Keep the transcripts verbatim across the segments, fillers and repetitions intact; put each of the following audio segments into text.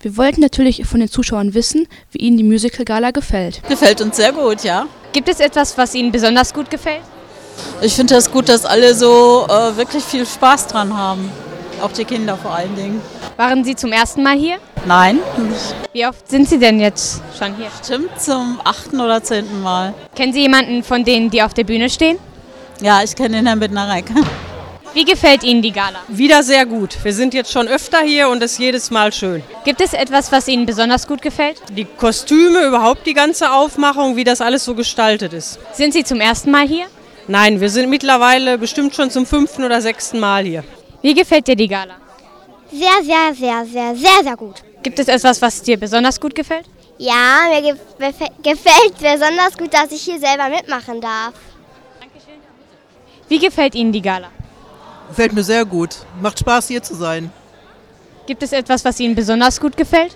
Wir wollten natürlich von den Zuschauern wissen, wie ihnen die Musical-Gala gefällt. Gefällt uns sehr gut, ja. Gibt es etwas, was Ihnen besonders gut gefällt? Ich finde das gut, dass alle so äh, wirklich viel Spaß dran haben. Auch die Kinder vor allen Dingen. Waren Sie zum ersten Mal hier? Nein, Wie oft sind Sie denn jetzt schon hier? stimmt zum achten oder zehnten Mal. Kennen Sie jemanden von denen, die auf der Bühne stehen? Ja, ich kenne den Herrn Bittner-Reck. Wie gefällt Ihnen die Gala? Wieder sehr gut. Wir sind jetzt schon öfter hier und es ist jedes Mal schön. Gibt es etwas, was Ihnen besonders gut gefällt? Die Kostüme, überhaupt die ganze Aufmachung, wie das alles so gestaltet ist. Sind Sie zum ersten Mal hier? Nein, wir sind mittlerweile bestimmt schon zum fünften oder sechsten Mal hier. Wie gefällt dir die Gala? Sehr, sehr, sehr, sehr, sehr, sehr gut. Gibt es etwas, was dir besonders gut gefällt? Ja, mir ge befe- gefällt besonders gut, dass ich hier selber mitmachen darf. Wie gefällt Ihnen die Gala? Gefällt mir sehr gut. Macht Spaß, hier zu sein. Gibt es etwas, was Ihnen besonders gut gefällt?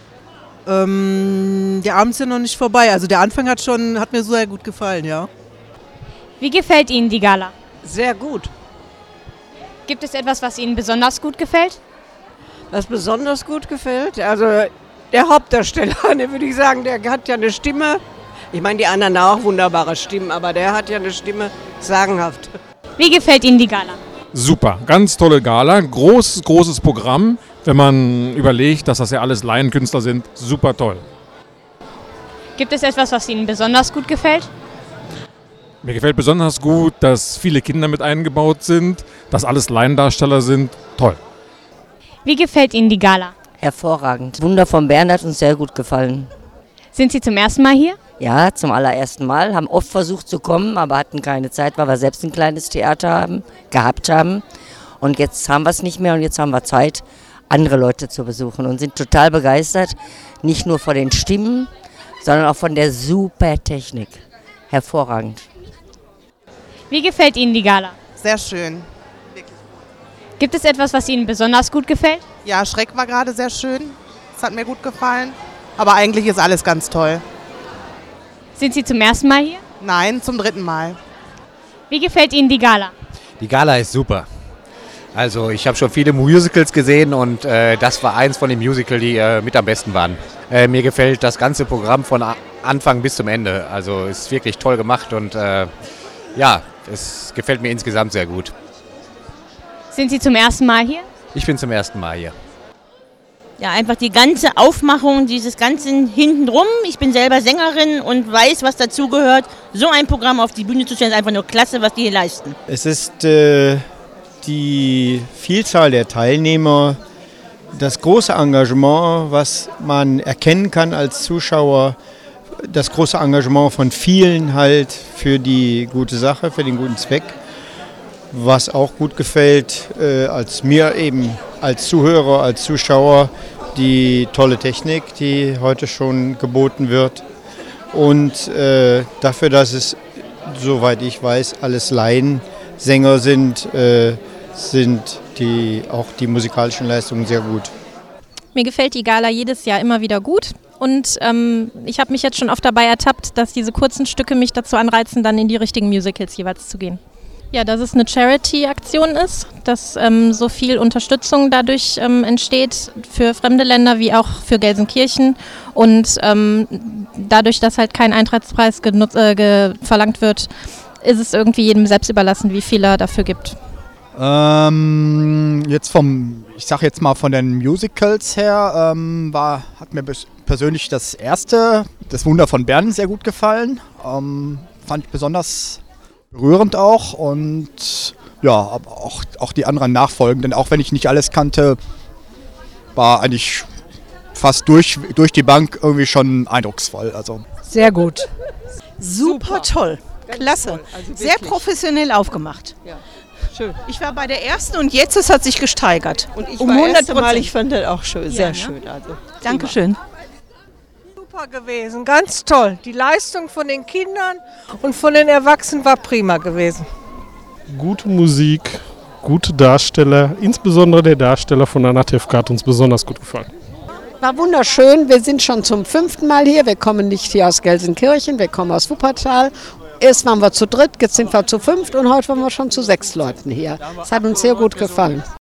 Ähm, der Abend ist ja noch nicht vorbei. Also der Anfang hat schon, hat mir sehr gut gefallen, ja. Wie gefällt Ihnen die Gala? Sehr gut. Gibt es etwas, was Ihnen besonders gut gefällt? Was besonders gut gefällt, also der Hauptdarsteller, der würde ich sagen, der hat ja eine Stimme. Ich meine, die anderen auch wunderbare Stimmen, aber der hat ja eine Stimme sagenhaft. Wie gefällt Ihnen die Gala? Super, ganz tolle Gala, großes, großes Programm. Wenn man überlegt, dass das ja alles Laienkünstler sind, super toll. Gibt es etwas, was Ihnen besonders gut gefällt? Mir gefällt besonders gut, dass viele Kinder mit eingebaut sind, dass alles Laiendarsteller sind. Toll. Wie gefällt Ihnen die Gala? Hervorragend. Wunder von Bern hat uns sehr gut gefallen. Sind Sie zum ersten Mal hier? Ja, zum allerersten Mal. Haben oft versucht zu kommen, aber hatten keine Zeit, weil wir selbst ein kleines Theater haben, gehabt haben. Und jetzt haben wir es nicht mehr und jetzt haben wir Zeit, andere Leute zu besuchen und sind total begeistert. Nicht nur von den Stimmen, sondern auch von der super Technik. Hervorragend. Wie gefällt Ihnen die Gala? Sehr schön. Gibt es etwas, was Ihnen besonders gut gefällt? Ja, Schreck war gerade sehr schön. Das hat mir gut gefallen. Aber eigentlich ist alles ganz toll. Sind Sie zum ersten Mal hier? Nein, zum dritten Mal. Wie gefällt Ihnen die Gala? Die Gala ist super. Also ich habe schon viele Musicals gesehen und äh, das war eins von den Musicals, die äh, mit am besten waren. Äh, mir gefällt das ganze Programm von A- Anfang bis zum Ende. Also ist wirklich toll gemacht und äh, ja, es gefällt mir insgesamt sehr gut. Sind Sie zum ersten Mal hier? Ich bin zum ersten Mal hier. Ja, einfach die ganze Aufmachung, dieses ganze hintenrum. Ich bin selber Sängerin und weiß, was dazugehört. So ein Programm auf die Bühne zu stellen, ist einfach nur klasse, was die hier leisten. Es ist äh, die Vielzahl der Teilnehmer, das große Engagement, was man erkennen kann als Zuschauer, das große Engagement von vielen halt für die gute Sache, für den guten Zweck. Was auch gut gefällt, äh, als mir eben als Zuhörer, als Zuschauer, die tolle Technik, die heute schon geboten wird. Und äh, dafür, dass es, soweit ich weiß, alles Laiensänger sind, äh, sind die, auch die musikalischen Leistungen sehr gut. Mir gefällt die Gala jedes Jahr immer wieder gut. Und ähm, ich habe mich jetzt schon oft dabei ertappt, dass diese kurzen Stücke mich dazu anreizen, dann in die richtigen Musicals jeweils zu gehen. Ja, dass es eine Charity-Aktion ist, dass ähm, so viel Unterstützung dadurch ähm, entsteht für fremde Länder wie auch für Gelsenkirchen und ähm, dadurch, dass halt kein Eintrittspreis genutzt, äh, ge- verlangt wird, ist es irgendwie jedem selbst überlassen, wie viel er dafür gibt. Ähm, jetzt vom, ich sag jetzt mal von den Musicals her, ähm, war, hat mir bes- persönlich das erste, das Wunder von Bern, sehr gut gefallen. Ähm, fand ich besonders berührend auch und ja, aber auch, auch die anderen nachfolgenden, auch wenn ich nicht alles kannte, war eigentlich fast durch, durch die Bank irgendwie schon eindrucksvoll. Also. Sehr gut. Super toll. Klasse. Also sehr professionell aufgemacht. Ja. Schön. Ich war bei der ersten und jetzt es hat sich gesteigert. Und ich um war hundert erste Mal, Prozent. ich fand das auch schön, sehr Ja, ne? schön. Also, Dankeschön. Super gewesen, ganz toll. Die Leistung von den Kindern und von den Erwachsenen war prima gewesen. Gute Musik, gute Darsteller, insbesondere der Darsteller von Anatevka hat uns besonders gut gefallen. War wunderschön, wir sind schon zum fünften Mal hier. Wir kommen nicht hier aus Gelsenkirchen, wir kommen aus Wuppertal. Erst waren wir zu dritt, jetzt sind wir zu fünft und heute waren wir schon zu sechs Leuten hier. Es hat uns sehr gut gefallen.